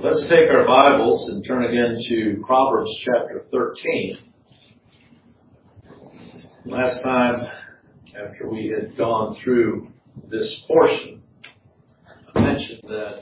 Let's take our Bibles and turn again to Proverbs chapter 13. Last time, after we had gone through this portion, I mentioned that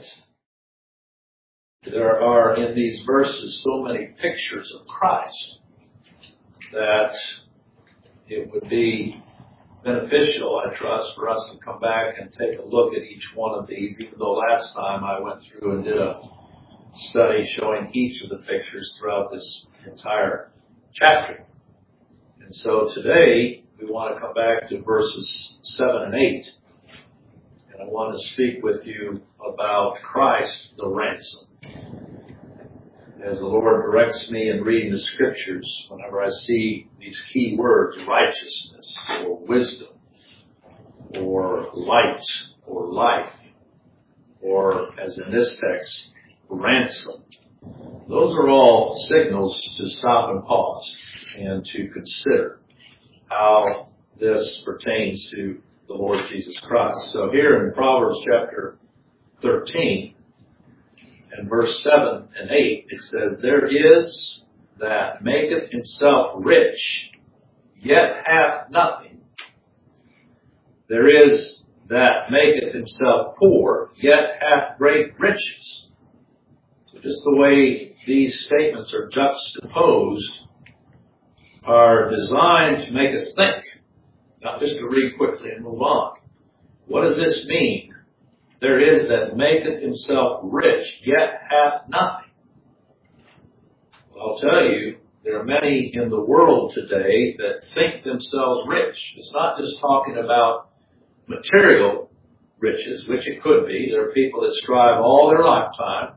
there are in these verses so many pictures of Christ that it would be beneficial, I trust, for us to come back and take a look at each one of these, even though last time I went through and did a study showing each of the pictures throughout this entire chapter. And so today we want to come back to verses 7 and 8. And I want to speak with you about Christ the ransom. As the Lord directs me in reading the scriptures, whenever I see these key words, righteousness or wisdom or light or life, or as in this text, ransom. Those are all signals to stop and pause and to consider how this pertains to the Lord Jesus Christ. So here in Proverbs chapter 13 and verse 7 and 8, it says, "There is that maketh himself rich, yet hath nothing. There is that maketh himself poor, yet hath great riches." Just the way these statements are juxtaposed are designed to make us think, not just to read quickly and move on. What does this mean? There is that maketh himself rich, yet hath nothing. Well, I'll tell you, there are many in the world today that think themselves rich. It's not just talking about material riches, which it could be. There are people that strive all their lifetime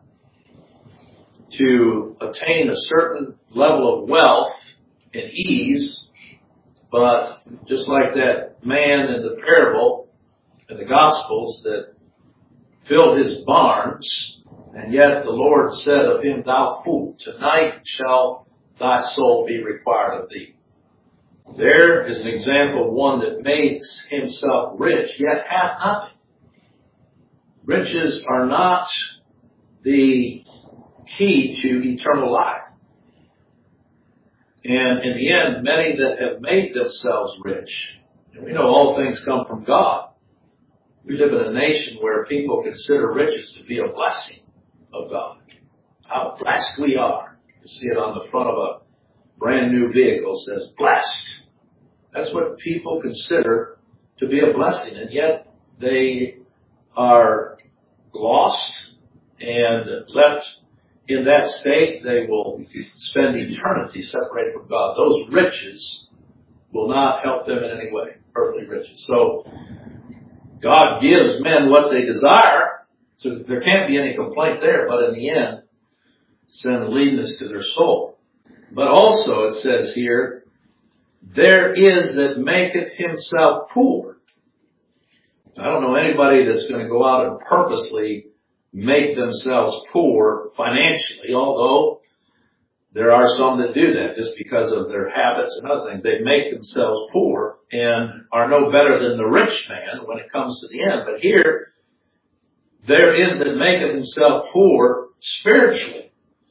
to attain a certain level of wealth and ease, but just like that man in the parable in the Gospels that filled his barns, and yet the Lord said of him, "Thou fool, tonight shall thy soul be required of thee." There is an example of one that makes himself rich, yet hath nothing. Riches are not the key to eternal life. And in the end, many that have made themselves rich, and we know all things come from God. We live in a nation where people consider riches to be a blessing of God. How blessed we are. You see it on the front of a brand new vehicle, it says blessed. That's what people consider to be a blessing, and yet they are lost and left in that state. They will spend eternity separated from God. Those riches will not help them in any way, earthly riches. So God gives men what they desire, so there can't be any complaint there, but in the end, send leanness to their soul. But also it says here, there is that maketh himself poor. I don't know anybody that's going to go out and purposely make themselves poor financially, although there are some that do that just because of their habits and other things. They make themselves poor and are no better than the rich man when it comes to the end. But here, there is that maketh himself poor spiritually,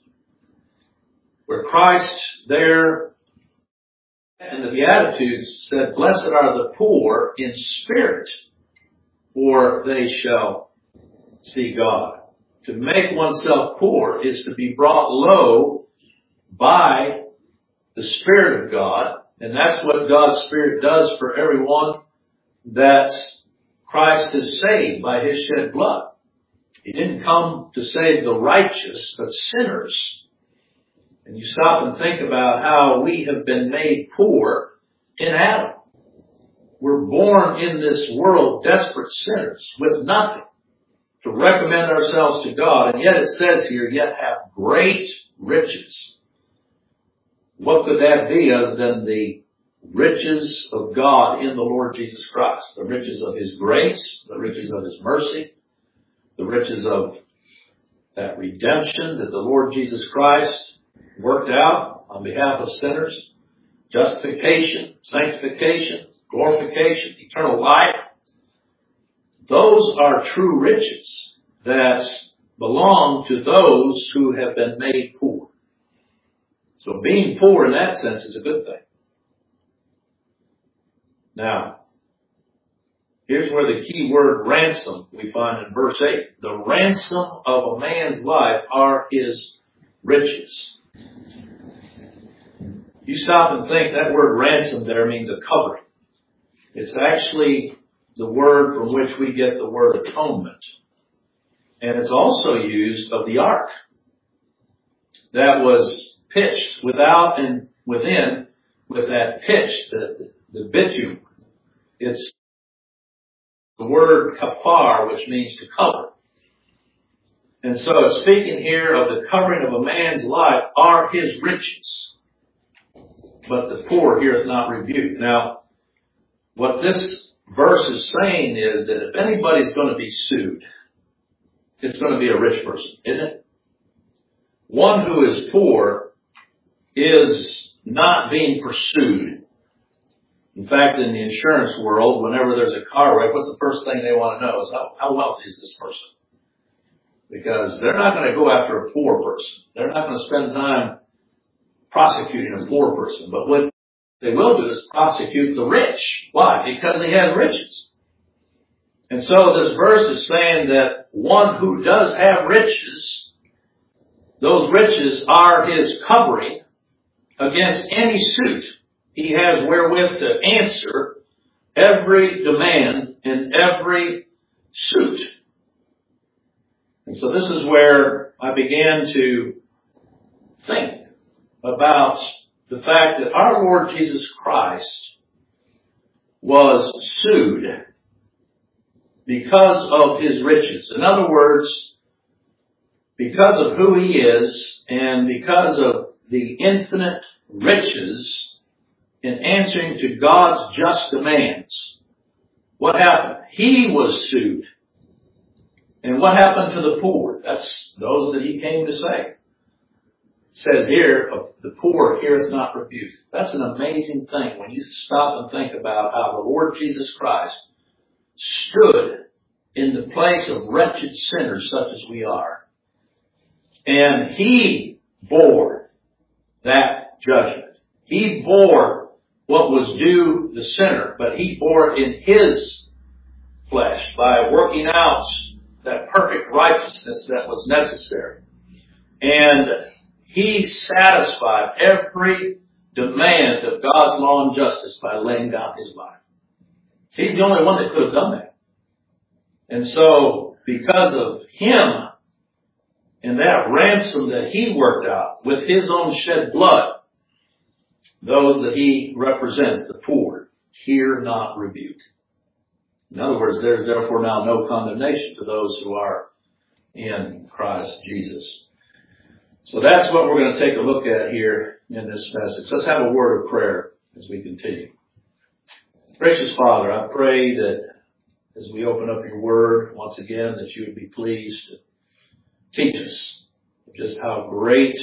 where Christ there in the Beatitudes said, "Blessed are the poor in spirit, for they shall see God." To make oneself poor is to be brought low by the Spirit of God. And that's what God's Spirit does for everyone that Christ has saved by His shed blood. He didn't come to save the righteous, but sinners. And you stop and think about how we have been made poor in Adam. We're born in this world desperate sinners with nothing to recommend ourselves to God. And yet it says here, yet hath great riches. What could that be other than the riches of God in the Lord Jesus Christ? The riches of His grace, the riches of His mercy, the riches of that redemption that the Lord Jesus Christ worked out on behalf of sinners. Justification, sanctification, glorification, eternal life. Those are true riches that belong to those who have been made poor. So being poor in that sense is a good thing. Now, here's where the key word ransom we find in verse 8. The ransom of a man's life are his riches. You stop and think, that word ransom there means a covering. It's actually the word from which we get the word atonement. And it's also used of the ark that was pitched without and within with that pitch, the bitumen. It's the word kafar, which means to cover. And so speaking here of the covering of a man's life are his riches. But the poor heareth not rebuke. Now, what this verse is saying is that if anybody's going to be sued, it's going to be a rich person, isn't it? One who is poor is not being pursued. In fact, in the insurance world, whenever there's a car wreck, what's the first thing they want to know is how wealthy is this person? Because they're not going to go after a poor person. They're not going to spend time prosecuting a poor person. But what they will do is prosecute the rich. Why? Because he has riches. And so this verse is saying that one who does have riches, those riches are his covering against any suit he has wherewith to answer every demand in every suit. And so this is where I began to think about the fact that our Lord Jesus Christ was sued because of his riches. In other words, because of who he is and because of the infinite riches in answering to God's just demands. What happened? He was sued. And what happened to the poor? That's those that he came to save. It says here, the poor heareth not rebuke. That's an amazing thing when you stop and think about how the Lord Jesus Christ stood in the place of wretched sinners such as we are. And he bore that judgment. He bore what was due the sinner, but he bore it in his flesh by working out that perfect righteousness that was necessary. And he satisfied every demand of God's law and justice by laying down his life. He's the only one that could have done that. And so, because of him and that ransom that he worked out with his own shed blood, those that he represents, the poor, hear not rebuke. In other words, there's therefore now no condemnation to those who are in Christ Jesus. So that's what we're going to take a look at here in this message. Let's have a word of prayer as we continue. Gracious Father, I pray that as we open up your word once again, that you would be pleased to teach us just how great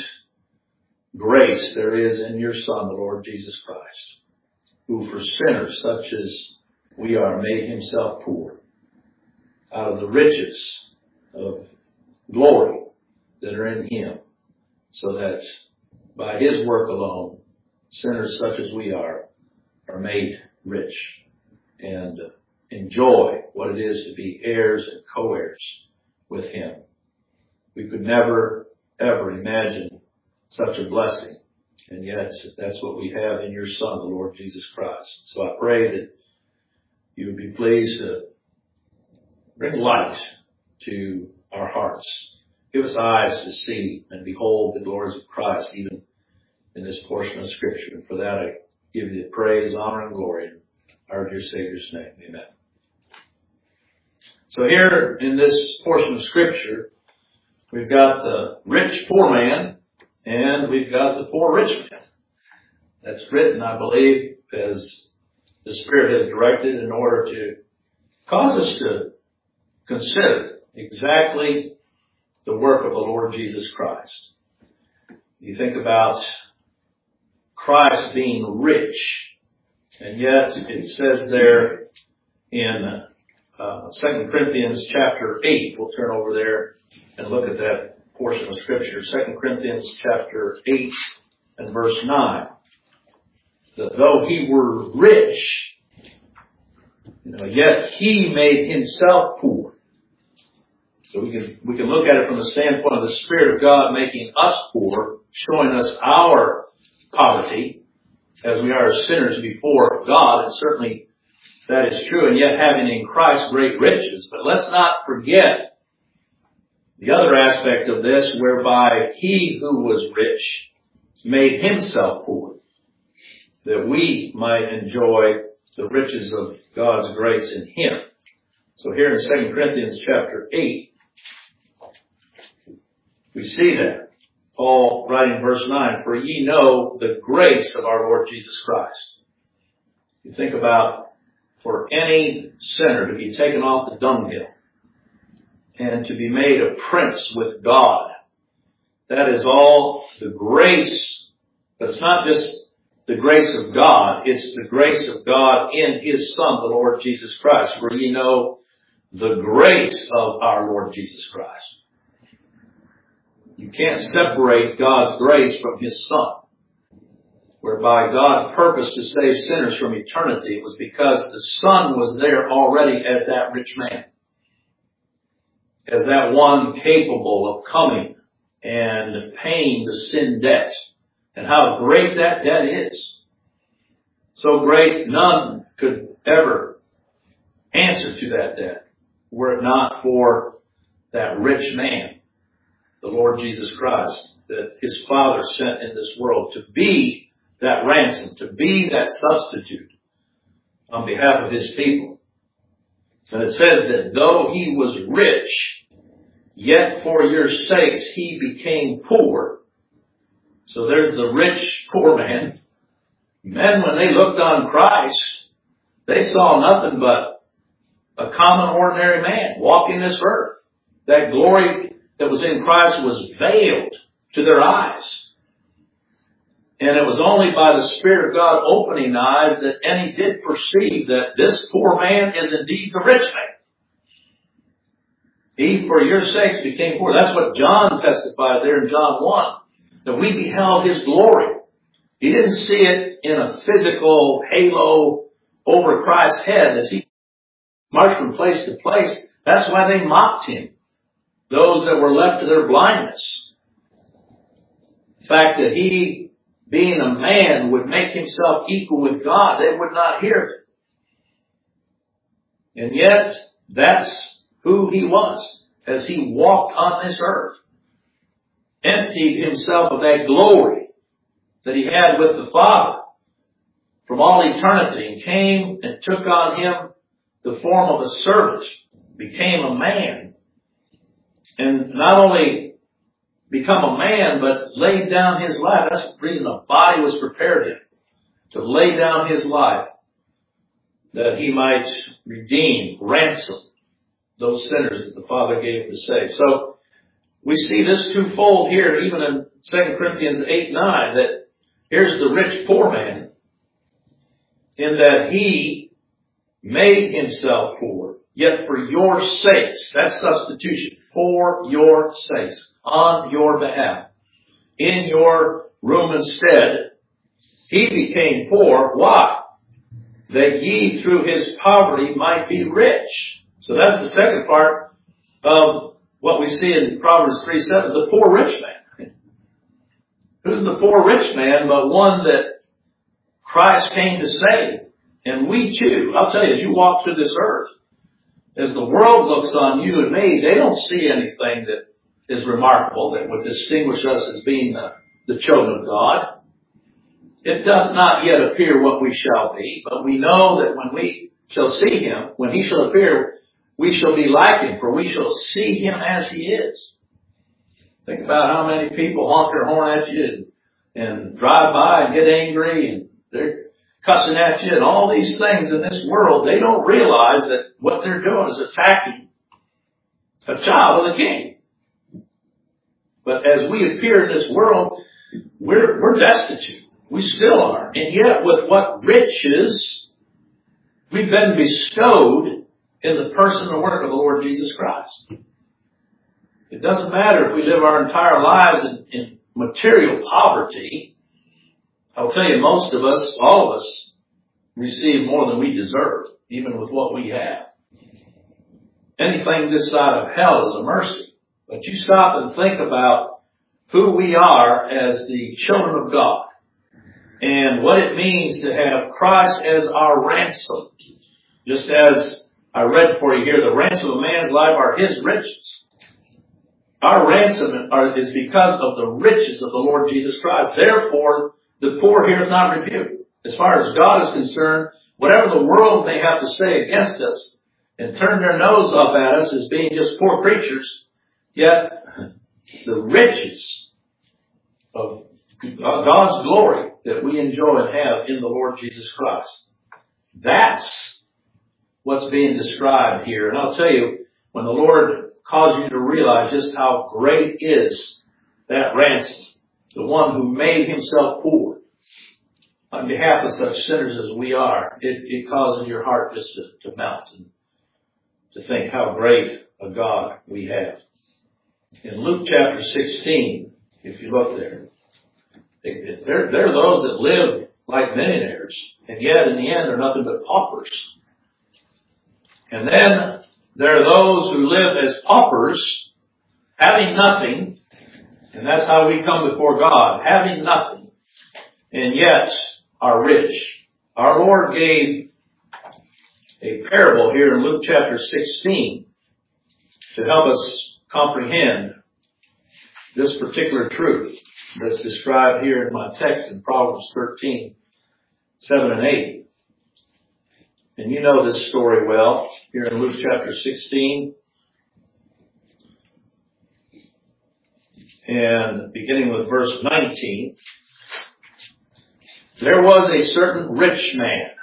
grace there is in your Son, the Lord Jesus Christ, who for sinners such as we are made himself poor out of the riches of glory that are in him, so that by his work alone, sinners such as we are made rich and enjoy what it is to be heirs and co-heirs with him. We could never, ever imagine such a blessing. And yet, that's what we have in your Son, the Lord Jesus Christ. So I pray that you would be pleased to bring light to our hearts. Give us eyes to see and behold the glories of Christ, even in this portion of Scripture. And for that, I give you the praise, honor, and glory in our dear Savior's name. Amen. So here in this portion of Scripture, we've got the rich poor man, and we've got the poor rich man. That's written, I believe, as the Spirit has directed in order to cause us to consider exactly the work of the Lord Jesus Christ. You think about Christ being rich, and yet it says there in 2 Corinthians chapter 8. We'll turn over there and look at that portion of Scripture. 2 Corinthians chapter 8 and verse 9. That though he were rich, yet he made himself poor. So we can look at it from the standpoint of the Spirit of God making us poor, showing us our poverty, as we are sinners before God, and certainly that is true, and yet having in Christ great riches. But let's not forget the other aspect of this, whereby he who was rich made himself poor, that we might enjoy the riches of God's grace in him. So here in 2 Corinthians chapter 8, we see that. Paul writing verse 9, for ye know the grace of our Lord Jesus Christ. You think about for any sinner to be taken off the dunghill and to be made a prince with God. That is all the grace, but it's not just the grace of God, it's the grace of God in His Son, the Lord Jesus Christ, for ye know the grace of our Lord Jesus Christ. You can't separate God's grace from His Son, whereby God purposed to save sinners from eternity. It was because the Son was there already as that rich man, as that one capable of coming and paying the sin debt. And how great that debt is. So great, none could ever answer to that debt, were it not for that rich man, the Lord Jesus Christ, that His Father sent in this world to be that ransom, to be that substitute on behalf of His people. And it says that though He was rich, yet for your sakes He became poor. So there's the rich poor man. Men, when they looked on Christ, they saw nothing but a common, ordinary man walking this earth. That glory that was in Christ was veiled to their eyes. And it was only by the Spirit of God opening eyes that any did perceive that this poor man is indeed the rich man. He, for your sakes, became poor. That's what John testified there in John 1. That we beheld His glory. He didn't see it in a physical halo over Christ's head as He marched from place to place. That's why they mocked Him. Those that were left to their blindness. The fact that He, being a man, would make Himself equal with God, they would not hear it. And yet, that's who He was as He walked on this earth. Emptied Himself of that glory that He had with the Father from all eternity, and came and took on Him the form of a servant, became a man, and not only become a man, but laid down His life. That's the reason a body was prepared Him, to lay down His life, that He might redeem, ransom those sinners that the Father gave Him to save. So, we see this twofold here, even in 2 Corinthians 8:9, that here's the rich poor man, in that he made himself poor, yet for your sakes, that's substitution, for your sakes, on your behalf, in your room instead, he became poor. Why? That ye through his poverty might be rich. So that's the second part of what we see in Proverbs 3:7, the poor rich man. Who's the poor rich man but one that Christ came to save? And we too, I'll tell you, as you walk through this earth, as the world looks on you and me, they don't see anything that is remarkable that would distinguish us as being the children of God. It doth not yet appear what we shall be, but we know that when we shall see Him, when He shall appear, we shall be like Him, for we shall see Him as He is. Think about how many people honk their horn at you and drive by and get angry and they're cussing at you and all these things in this world. They don't realize that what they're doing is attacking a child of the King. But as we appear in this world, we're destitute. We still are. And yet with what riches we've been bestowed in the person and work of the Lord Jesus Christ. It doesn't matter if we live our entire lives in material poverty. I'll tell you, most of us, all of us, receive more than we deserve, even with what we have. Anything this side of hell is a mercy. But you stop and think about who we are as the children of God and what it means to have Christ as our ransom. Just as I read for you here, the ransom of man's life are his riches. Our ransom is because of the riches of the Lord Jesus Christ. Therefore, the poor here is not rebuked. As far as God is concerned, whatever the world may have to say against us and turn their nose up at us as being just poor creatures, yet the riches of God's glory that we enjoy and have in the Lord Jesus Christ. That's what's being described here. And I'll tell you, when the Lord calls you to realize just how great is that ransom, the one who made himself poor on behalf of such sinners as we are, it causes your heart just to melt and to think how great a God we have. In Luke chapter 16, if you look there, there are those that live like millionaires, and yet in the end they're nothing but paupers. And then there are those who live as paupers, having nothing, and that's how we come before God, having nothing, and yet are rich. Our Lord gave a parable here in Luke chapter 16 to help us comprehend this particular truth that's described here in my text in Proverbs 13, 7 and 8. And you know this story well here in Luke chapter 16. And beginning with verse 19, there was a certain rich man.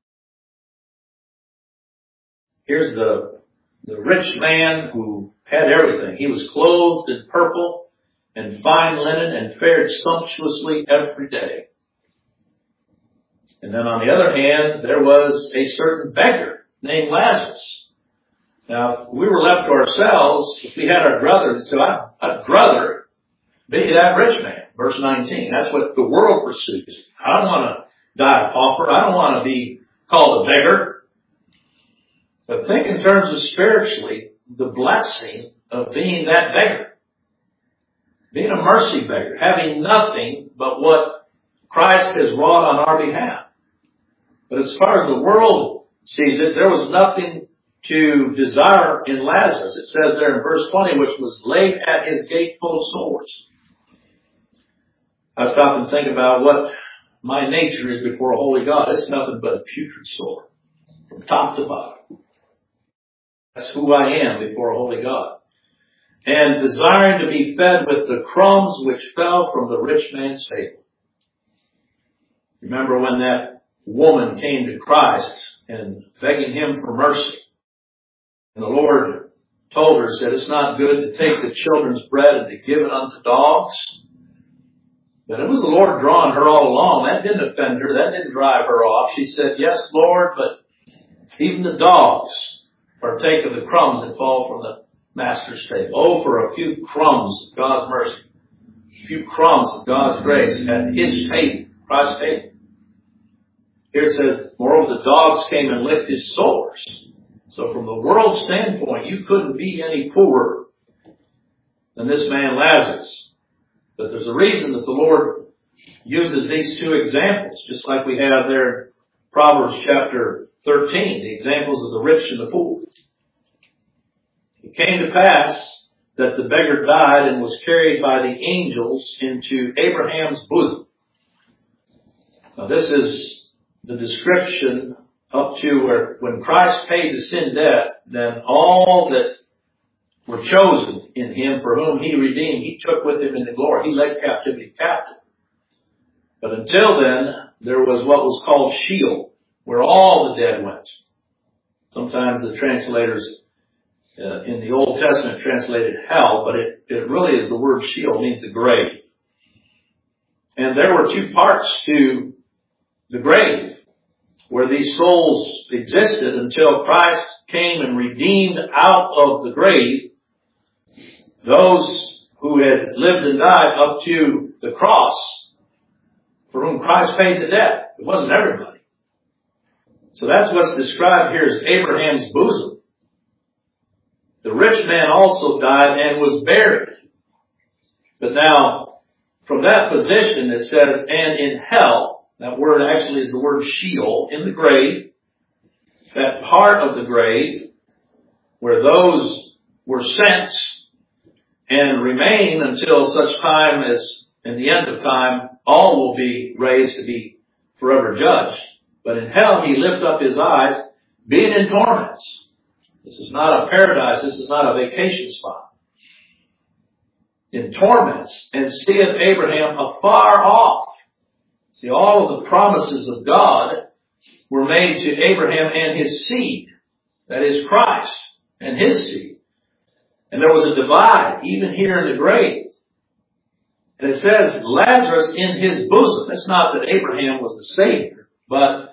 Here's the rich man who had everything. He was clothed in purple and fine linen and fared sumptuously every day. And then on the other hand, there was a certain beggar named Lazarus. Now, if we were left to ourselves, if we had our brother, so I'd rather be that rich man. Verse 19. That's what the world pursues. I don't want to die a pauper. I don't want to be called a beggar. But think in terms of spiritually, the blessing of being that beggar. Being a mercy beggar. Having nothing but what Christ has wrought on our behalf. But as far as the world sees it, there was nothing to desire in Lazarus. It says there in verse 20, which was laid at his gate full of sores. I stop and think about what my nature is before a holy God. It's nothing but a putrid sore from top to bottom. That's who I am before a holy God. And desiring to be fed with the crumbs which fell from the rich man's table. Remember when that woman came to Christ and begging him for mercy. And the Lord told her, said, it's not good to take the children's bread and to give it unto dogs. But it was the Lord drawing her all along. That didn't offend her. That didn't drive her off. She said, yes, Lord, but even the dogs partake of the crumbs that fall from the master's table. Oh, for a few crumbs of God's mercy. A few crumbs of God's grace at his table, Christ's table. Here it says, moreover, the dogs came and licked his sores. So from the world's standpoint, you couldn't be any poorer than this man Lazarus. But there's a reason that the Lord uses these two examples, just like we have there in Proverbs chapter 13, the examples of the rich and the poor. It came to pass that the beggar died and was carried by the angels into Abraham's bosom. Now this is the description up to where when Christ paid the sin debt, then all that were chosen in him for whom he redeemed, he took with him into glory. He led captivity captive. But until then, there was what was called Sheol, where all the dead went. Sometimes the translators in the Old Testament translated hell, but it really is the word Sheol, means the grave. And there were two parts to the grave. where these souls existed until Christ came and redeemed out of the grave those who had lived and died up to the cross, for whom Christ paid the debt. It wasn't everybody. So that's what's described here as Abraham's bosom. The rich man also died and was buried. But now, from that position it says, and in hell, that word actually is the word Sheol, in the grave, that part of the grave where those were sent and remain until such time as, in the end of time, all will be raised to be forever judged. But in hell he lift up his eyes, being in torments. This is not a paradise, this is not a vacation spot. In torments, and seeth Abraham afar off. See, all of the promises of God were made to Abraham and his seed. That is Christ and his seed. And there was a divide, even here in the grave. And it says, Lazarus in his bosom. It's not that Abraham was the Savior, but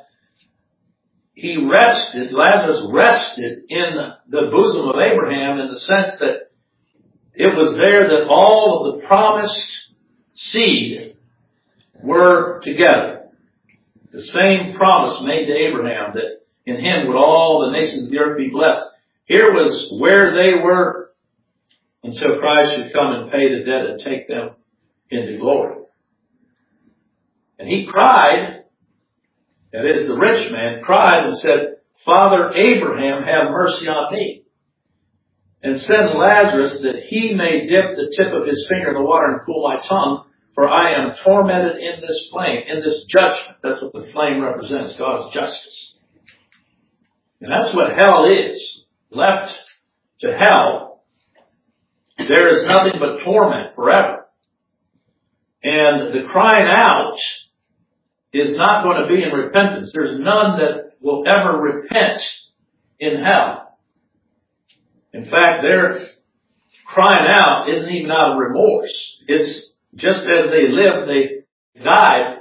Lazarus rested in the bosom of Abraham in the sense that it was there that all of the promised seed were together. The same promise made to Abraham that in him would all the nations of the earth be blessed. Here was where they were until Christ should come and pay the debt and take them into glory. And he cried, that is, the rich man cried and said, Father Abraham, have mercy on me, and send Lazarus that he may dip the tip of his finger in the water and cool my tongue, for I am tormented in this flame, in this judgment. That's what the flame represents, God's justice. And that's what hell is. Left to hell, there is nothing but torment forever. And the crying out is not going to be in repentance. There's none that will ever repent in hell. In fact, their crying out isn't even out of remorse. It's just as they lived, they died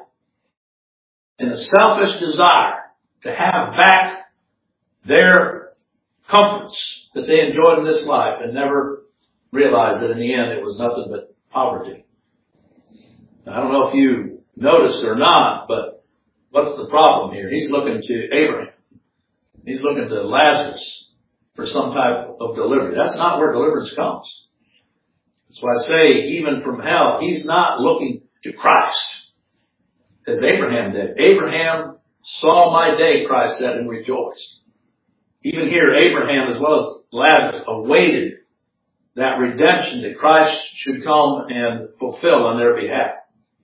in a selfish desire to have back their comforts that they enjoyed in this life and never realized that in the end it was nothing but poverty. Now, I don't know if you noticed or not, but what's the problem here? He's looking to Abraham. He's looking to Lazarus for some type of delivery. That's not where deliverance comes. That's why I say, even from hell, he's not looking to Christ, as Abraham did. Abraham saw my day, Christ said, and rejoiced. Even here, Abraham, as well as Lazarus, awaited that redemption that Christ should come and fulfill on their behalf.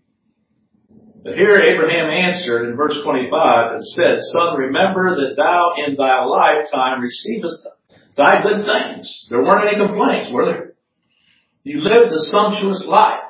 But here Abraham answered in verse 25 and said, Son, remember that thou in thy lifetime receivest thy good things. There weren't any complaints, were there? You lived a sumptuous life.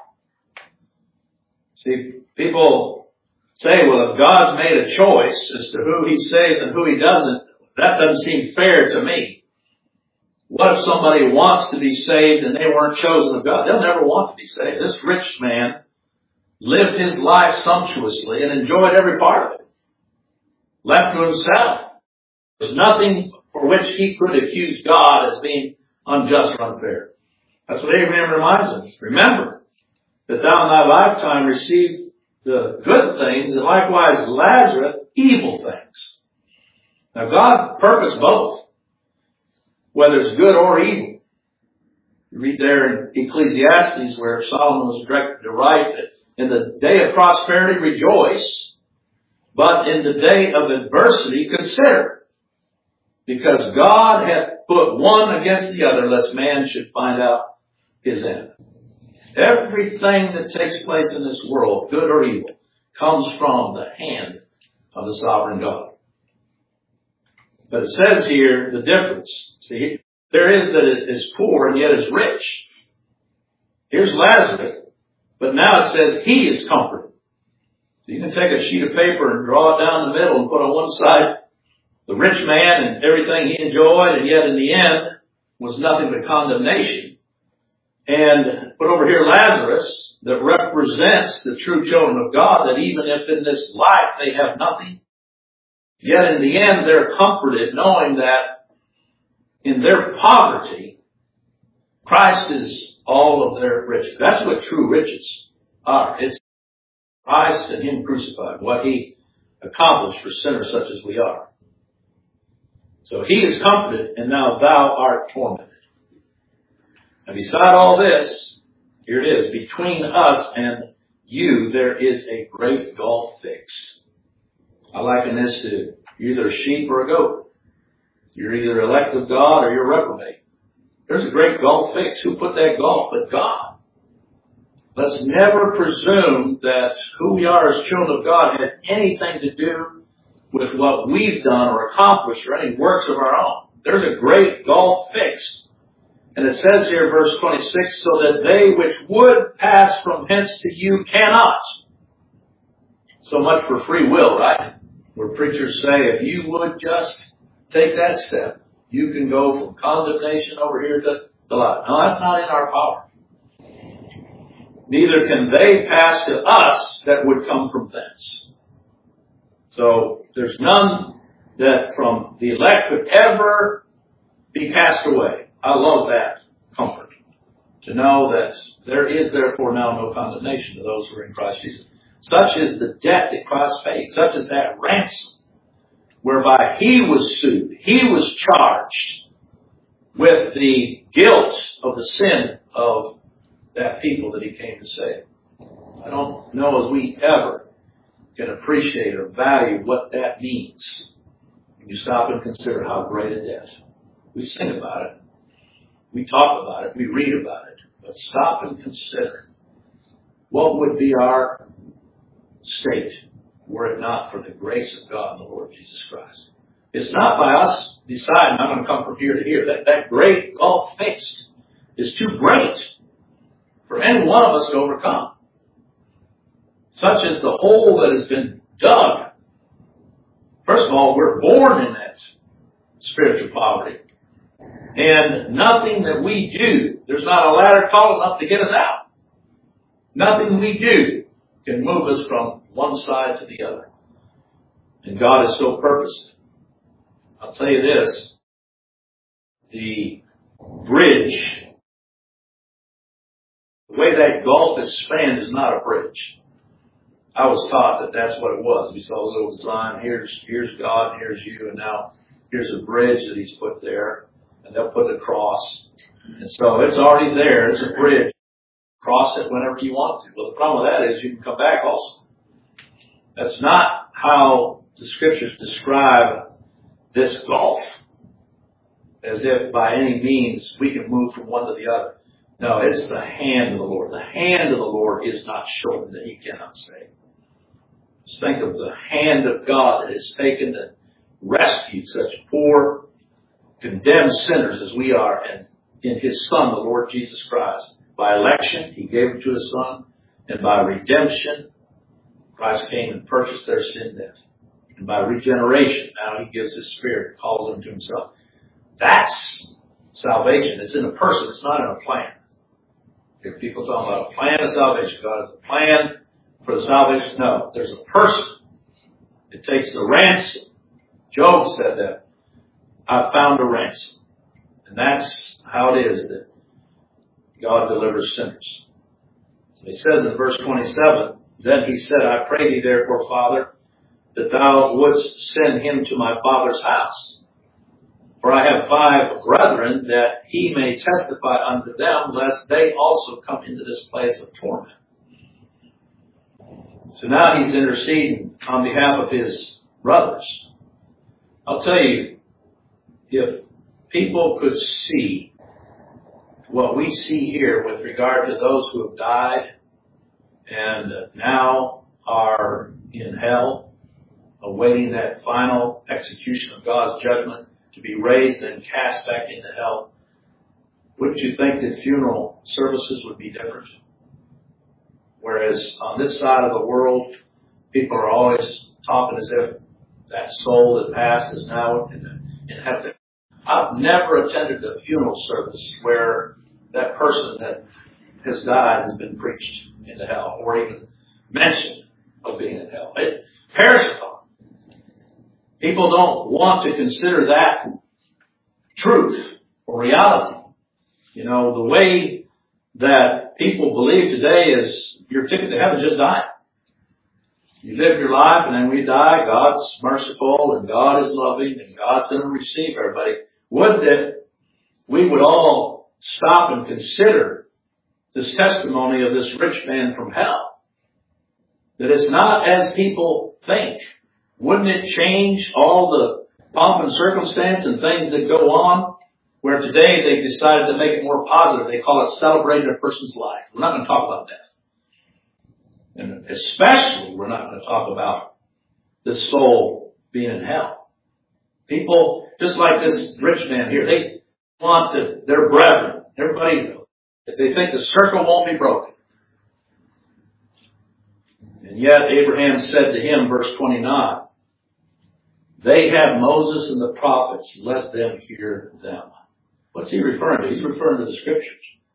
See, people say, well, if God's made a choice as to who he saves and who he doesn't, that doesn't seem fair to me. What if somebody wants to be saved and they weren't chosen of God? They'll never want to be saved. This rich man lived his life sumptuously and enjoyed every part of it. Left to himself. There's nothing for which he could accuse God as being unjust or unfair. That's what Abraham reminds us. Remember that thou in thy lifetime received the good things, and likewise Lazarus evil things. Now God purposed both, whether it's good or evil. You read there in Ecclesiastes where Solomon was directed to write that in the day of prosperity rejoice, but in the day of adversity consider, because God hath put one against the other, lest man should find out his end. Everything that takes place in this world, good or evil, comes from the hand of the sovereign God. But it says here the difference. See, there is that it is poor and yet is rich. Here's Lazarus, but now it says he is comforted. So you can take a sheet of paper and draw it down the middle and put on one side the rich man and everything he enjoyed, and yet in the end was nothing but condemnation. And put over here Lazarus, that represents the true children of God, that even if in this life they have nothing, Yet in the end, they're comforted knowing that in their poverty, Christ is all of their riches. That's what true riches are. It's Christ and Him crucified, what He accomplished for sinners such as we are. So He is comforted, and now thou art tormented. And beside all this, here it is, between us and you, there is a great gulf fixed. I liken this to you're either a sheep or a goat. You're either elect of God or you're reprobate. There's a great gulf fixed. Who put that gulf but God? Let's never presume that who we are as children of God has anything to do with what we've done or accomplished or any works of our own. There's a great gulf fixed. And it says here, verse 26, so that they which would pass from hence to you cannot. So much for free will, right? Where preachers say, if you would just take that step, you can go from condemnation over here to life. No, that's not in our power. Neither can they pass to us that would come from thence. So there's none that from the elect could ever be cast away. I love that comfort. To know that there is therefore now no condemnation to those who are in Christ Jesus. Such is the debt that Christ paid. Such is that ransom whereby He was sued. He was charged with the guilt of the sin of that people that He came to save. I don't know as we ever can appreciate or value what that means when you stop and consider how great a debt. We sing about it. We talk about it. We read about it. But stop and consider what would be our state were it not for the grace of God and the Lord Jesus Christ. It's not by us deciding I'm going to come from here to here. That great gulf fixed is too great for any one of us to overcome. Such as the hole that has been dug. First of all, we're born in that spiritual poverty. And nothing that we do, there's not a ladder tall enough to get us out. Nothing we do can move us from one side to the other. And God is so purposed. I'll tell you this, the bridge, the way that gulf is spanned is not a bridge. I was taught that that's what it was. We saw a little design, here's God, and here's you, and now here's a bridge that He's put there. And they'll put a cross. And so it's already there. It's a bridge. Cross it whenever you want to. Well, the problem with that is you can come back also. That's not how the Scriptures describe this gulf. As if by any means we can move from one to the other. No, it's the hand of the Lord. The hand of the Lord is not shortened that He cannot save. Just think of the hand of God that has taken and rescued such poor, condemned sinners as we are, and in His Son, the Lord Jesus Christ. By election, He gave Him to His Son, and by redemption, Christ came and purchased their sin debt. And by regeneration, now He gives His Spirit, calls them to Himself. That's salvation. It's in a person. It's not in a plan. Hear people talking about a plan of salvation. God has a plan for the salvation. No, there's a person. It takes the ransom. Job said that. I found a ransom. And that's how it is that God delivers sinners. So He says in verse 27, then He said, I pray thee therefore, Father, that thou wouldst send him to my father's house. For I have 5 brethren, that he may testify unto them, lest they also come into this place of torment. So now He's interceding on behalf of His brothers. I'll tell you, if people could see what we see here with regard to those who have died and now are in hell, awaiting that final execution of God's judgment to be raised and cast back into hell, wouldn't you think that funeral services would be different? Whereas on this side of the world, people are always talking as if that soul that passed is now in heaven. I've never attended a funeral service where that person that has died has been preached into hell or even mentioned of being in hell. It perishes upon. People don't want to consider that truth or reality. You know, the way that people believe today is your ticket to heaven just died. You live your life and then we die. God's merciful and God is loving and God's going to receive everybody. Would that we would all stop and consider this testimony of this rich man from hell. That it's not as people think. Wouldn't it change all the pomp and circumstance and things that go on? Where today they decided to make it more positive. They call it celebrating a person's life. We're not going to talk about death. And especially we're not going to talk about the soul being in hell. People, just like this rich man here, they want their brethren, everybody, they think the circle won't be broken. And yet Abraham said to him, verse 29, they have Moses and the prophets, let them hear them. What's he referring to? He's referring to the scriptures.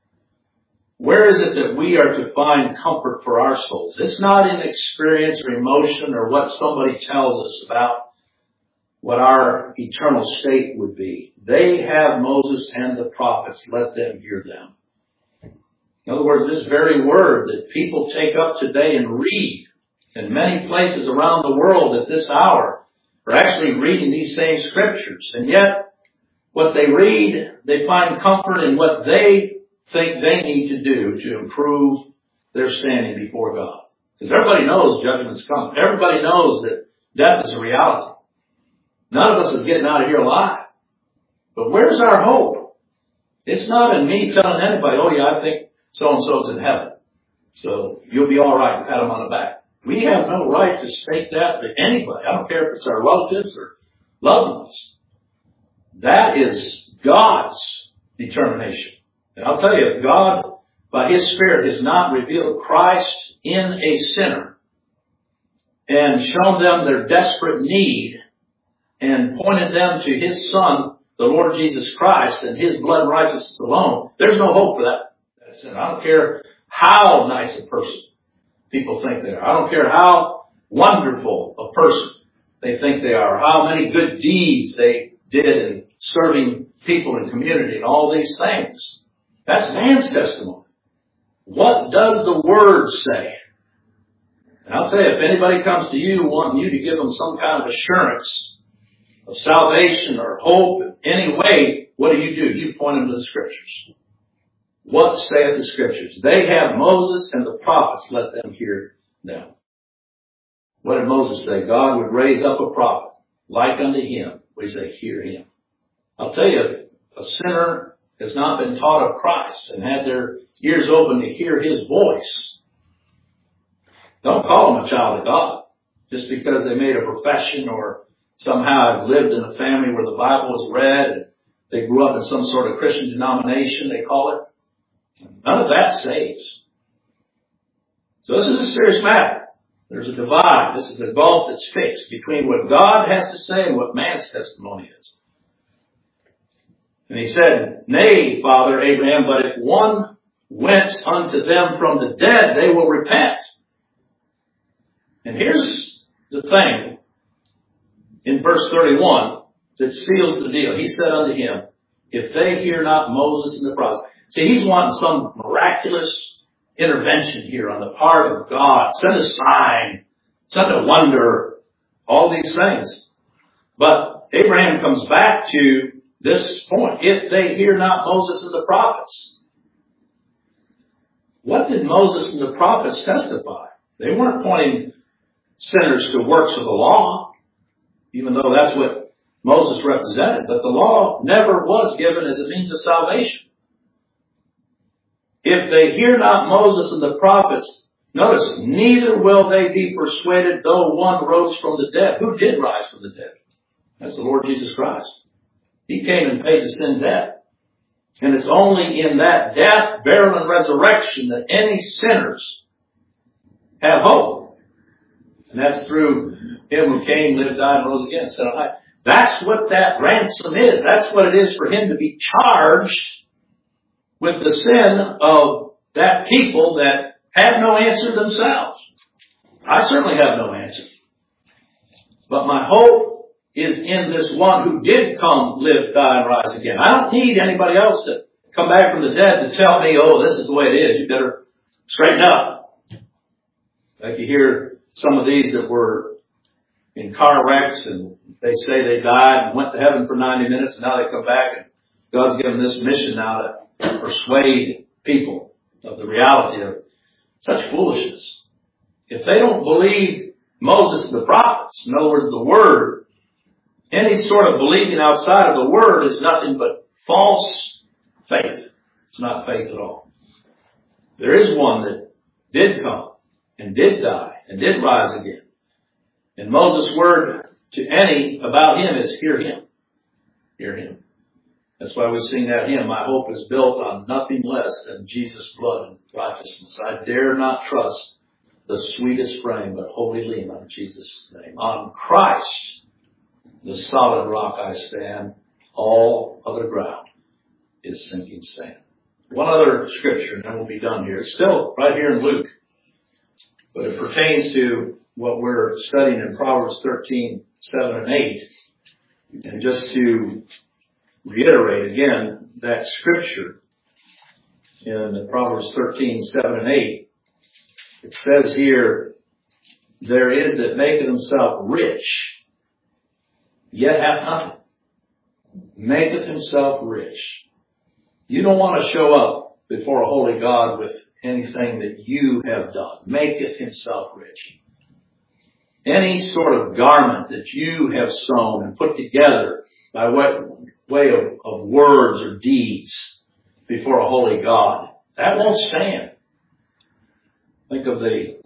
Where is it that we are to find comfort for our souls? It's not in experience or emotion or what somebody tells us about what our eternal state would be. They have Moses and the prophets. Let them hear them. In other words, this very word that people take up today and read in many places around the world at this hour are actually reading these same scriptures. And yet, what they read, they find comfort in what they think they need to do to improve their standing before God. Because everybody knows judgment's coming. Everybody knows that death is a reality. None of us is getting out of here alive. But where's our hope? It's not in me telling anybody, oh yeah, I think so-and-so's in heaven. So you'll be all right and pat them on the back. We have no right to state that to anybody. I don't care if it's our relatives or loved ones. That is God's determination. And I'll tell you, if God, by His Spirit, has not revealed Christ in a sinner and shown them their desperate need and pointed them to His Son, the Lord Jesus Christ, and His blood and righteousness alone, there's no hope for that sinner. I don't care how nice a person people think they are. I don't care how wonderful a person they think they are, how many good deeds they did in serving people in community and all these things. That's man's testimony. What does the Word say? And I'll tell you, if anybody comes to you wanting you to give them some kind of assurance of salvation or hope in any way, what do? You point them to the Scriptures. What saith the Scriptures? They have Moses and the prophets, let them hear them. What did Moses say? God would raise up a prophet like unto him. We say, hear him. I'll tell you, if a sinner has not been taught of Christ and had their ears open to hear His voice, don't call them a child of God just because they made a profession or somehow have lived in a family where the Bible was read and they grew up in some sort of Christian denomination, they call it. None of that saves. So this is a serious matter. There's a divide. This is a gulf that's fixed between what God has to say and what man's testimony is. And he said, nay, Father Abraham, but if one went unto them from the dead, they will repent. And here's the thing in verse 31 that seals the deal. He said unto him, if they hear not Moses and the prophets. See, he's wanting some miraculous intervention here on the part of God. Send a sign, send a wonder, all these things. But Abraham comes back to this point. If they hear not Moses and the prophets. What did Moses and the prophets testify? They weren't pointing sinners to works of the law, even though that's what Moses represented. But the law never was given as a means of salvation. If they hear not Moses and the prophets, notice, neither will they be persuaded though one rose from the dead. Who did rise from the dead? That's the Lord Jesus Christ. He came and paid the sin debt. And it's only in that death, burial, and resurrection that any sinners have hope. And that's through Him who came, lived, died, and rose again. That's what that ransom is. That's what it is for Him to be charged with the sin of that people that have no answer themselves. I certainly have no answer. But my hope is in this one who did come, live, die, and rise again. I don't need anybody else to come back from the dead to tell me, oh, this is the way it is. You better straighten up. Like you hear some of these that were in car wrecks and they say they died and went to heaven for 90 minutes and now they come back and God's given this mission now to persuade people of the reality of such foolishness. If they don't believe Moses and the prophets, in other words, the Word, any sort of believing outside of the Word is nothing but false faith. It's not faith at all. There is one that did come and did die and did rise again. And Moses' word to any about him is hear him. Hear him. That's why we sing that hymn, my hope is built on nothing less than Jesus' blood and righteousness. I dare not trust the sweetest frame, but wholly lean on Jesus' name. On Christ, the solid rock I stand, all other ground is sinking sand. One other scripture, and then we'll be done here. It's still right here in Luke, but it pertains to what we're studying in Proverbs 13, 7 and 8. And just to reiterate again, that scripture in Proverbs 13, 7 and 8, it says here, there is that maketh himself rich, yet hath nothing. Maketh himself rich. You don't want to show up before a holy God with anything that you have done. Maketh himself rich. Any sort of garment that you have sewn and put together by way of words or deeds before a holy God, that won't stand. Think of the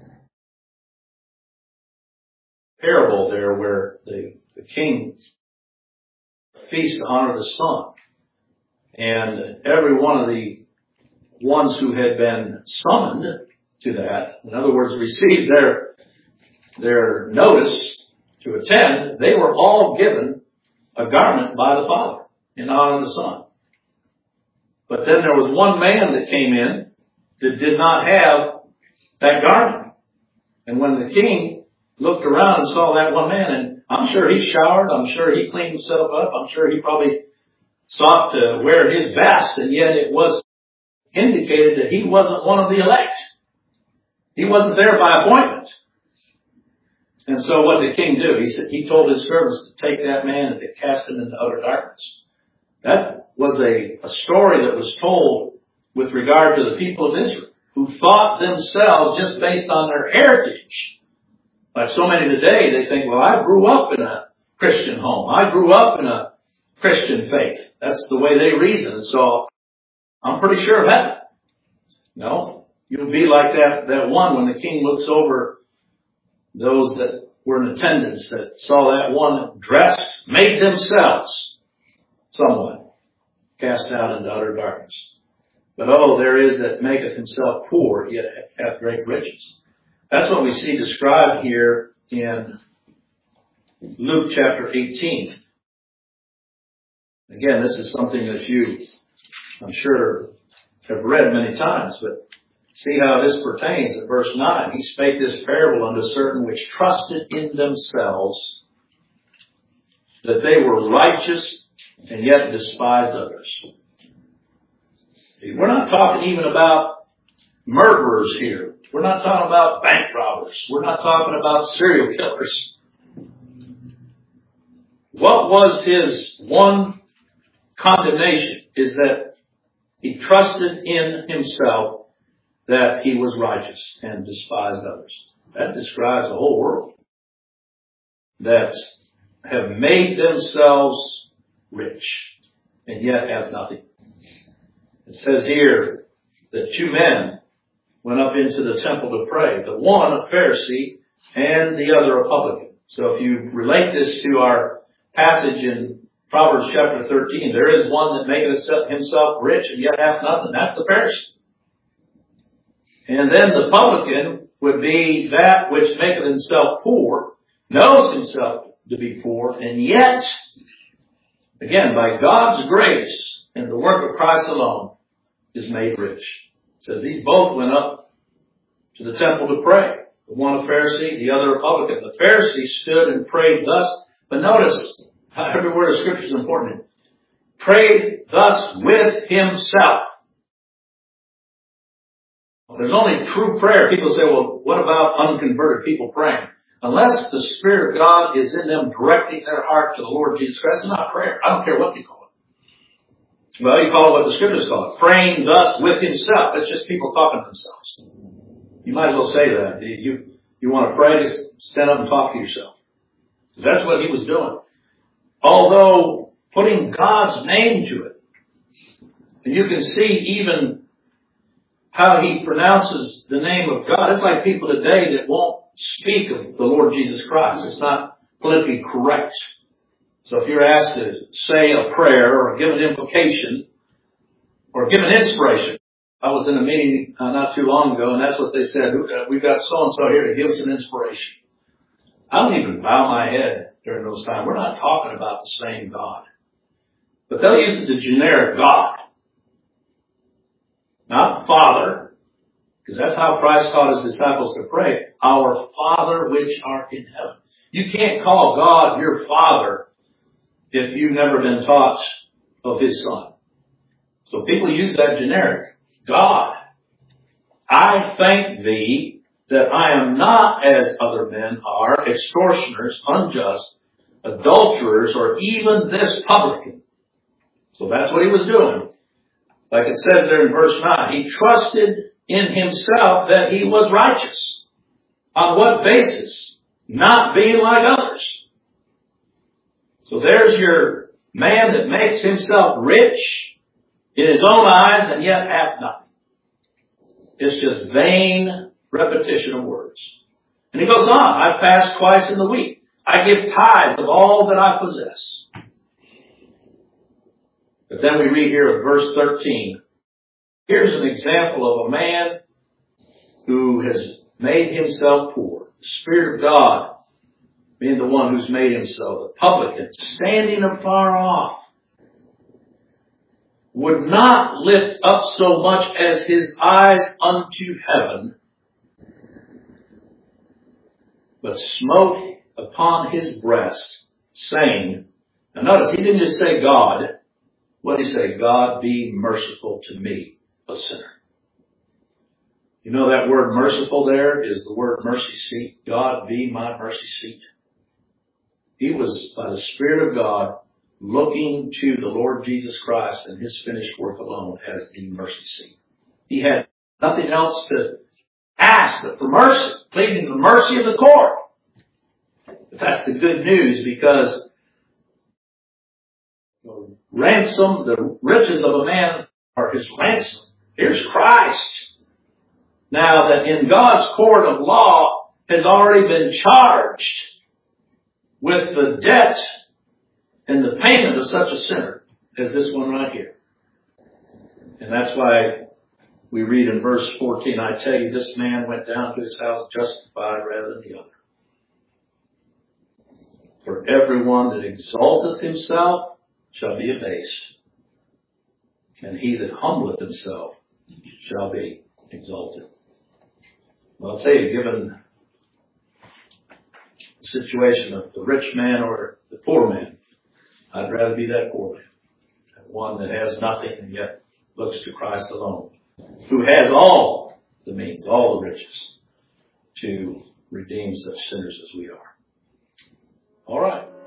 parable there where the king feasts to honor the son. And every one of the ones who had been summoned to that, in other words, received their notice to attend, they were all given a garment by the Father in honor of the Son. But then there was one man that came in that did not have that garment. And when the king looked around and saw that one man, and I'm sure he showered, I'm sure he cleaned himself up, I'm sure he probably sought to wear his best, and yet it was indicated that he wasn't one of the elect. He wasn't there by appointment. And so what did the king do? He told his servants to take that man and to cast him into utter darkness. That was a story that was told with regard to the people of Israel, who thought themselves just based on their heritage. Like so many today, they think, well, I grew up in a Christian home. I grew up in a Christian faith. That's the way they reason. So I'm pretty sure of that. No, you'll be like that one when the king looks over those that were in attendance that saw that one dressed, made themselves somewhat cast out into utter darkness. But there is that maketh himself poor, yet hath great riches. That's what we see described here in Luke chapter 18. Again, this is something that you, I'm sure, have read many times, but see how this pertains in verse 9. He spake this parable unto certain which trusted in themselves that they were righteous and yet despised others. See, we're not talking even about murderers here. We're not talking about bank robbers. We're not talking about serial killers. What was his one condemnation is that he trusted in himself that he was righteous and despised others. That describes the whole world that have made themselves rich and yet have nothing. It says here that two men went up into the temple to pray, the one a Pharisee and the other a publican. So if you relate this to our passage in Proverbs chapter 13, there is one that maketh himself rich and yet hath nothing. That's the Pharisee. And then the publican would be that which maketh himself poor, knows himself to be poor, and yet, again, by God's grace and the work of Christ alone, is made rich. It says these both went up to the temple to pray. The one a Pharisee, the other a publican. The Pharisee stood and prayed thus, But notice, every word of Scripture is important. Prayed thus with himself. There's only true prayer. People say, well, what about unconverted people praying? Unless the Spirit of God is in them directing their heart to the Lord Jesus Christ, it's not prayer. I don't care what they call it. Well, you call it what the Scriptures call it. Praying thus with himself. It's just people talking to themselves. You might as well say that. You want to pray, just stand up and talk to yourself. Because that's what he was doing. Although putting God's name to it. And you can see even how he pronounces the name of God. It's like people today that won't speak of the Lord Jesus Christ. It's not politically correct. So if you're asked to say a prayer or give an implication or give an inspiration. I was in a meeting not too long ago, and that's what they said. We've got so-and-so here to give us an inspiration. I don't even bow my head during those times. We're not talking about the same God. But they'll use the generic God. Not Father, because that's how Christ taught his disciples to pray. Our Father which art in heaven. You can't call God your Father if you've never been taught of his Son. So people use that generic. God, I thank thee that I am not as other men are, extortioners, unjust, adulterers, or even this publican. So that's what he was doing. Like it says there in verse 9, he trusted in himself that he was righteous. On what basis? Not being like others. So there's your man that makes himself rich in his own eyes and yet hath nothing. It's just vain repetition of words. And he goes on, I fast twice in the week. I give tithes of all that I possess. But then we read here in verse 13. Here's an example of a man who has made himself poor. The Spirit of God being the one who's made him so. The publican, standing afar off, would not lift up so much as his eyes unto heaven, but smote upon his breast, saying, now notice, he didn't just say God. What did he say? God be merciful to me, a sinner. You know that word merciful there is the word mercy seat. God be my mercy seat. He was, by the Spirit of God, looking to the Lord Jesus Christ and his finished work alone as the mercy seat. He had nothing else to ask but for mercy, pleading the mercy of the court. But that's the good news, because ransom, the riches of a man are his ransom. Here's Christ. Now that in God's court of law has already been charged with the debt and the payment of such a sinner as this one right here. And that's why we read in verse 14, I tell you, this man went down to his house justified rather than the other. For everyone that exalteth himself shall be abased, and he that humbleth himself shall be exalted. Well, I'll tell you, given the situation of the rich man or the poor man, I'd rather be that poor man, that one that has nothing and yet looks to Christ alone, who has all the means, all the riches to redeem such sinners as we are. All right.